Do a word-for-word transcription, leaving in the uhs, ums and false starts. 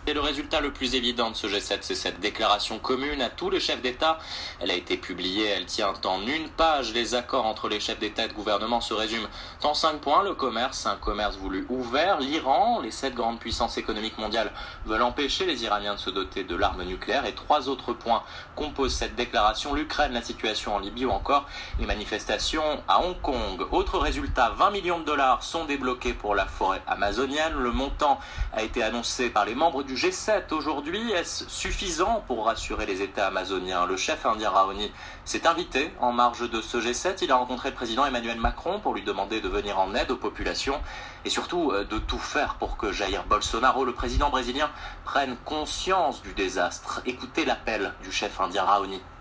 Et le résultat le plus évident de ce G sept, c'est cette déclaration commune à tous les chefs d'État. Elle a été publiée, elle tient en une page. Les accords entre les chefs d'État et de gouvernement se résument en cinq points. Le commerce, un commerce voulu ouvert. L'Iran, les sept grandes puissances économiques mondiales veulent empêcher les Iraniens de se doter de l'arme nucléaire. Et trois autres points composent cette déclaration. L'Ukraine, la situation en Libye ou encore les manifestations à Hong Kong. Autre résultat, vingt millions de dollars sont débloqués pour la forêt amazonienne. Le montant a été annoncé par les membres du G sept aujourd'hui. Est-ce suffisant pour rassurer les États amazoniens? Le chef indien Raoni s'est invité en marge de ce G sept. Il a rencontré le président Emmanuel Macron pour lui demander de venir en aide aux populations et surtout de tout faire pour que Jair Bolsonaro, le président brésilien, prenne conscience du désastre. Écoutez l'appel du chef indien Raoni.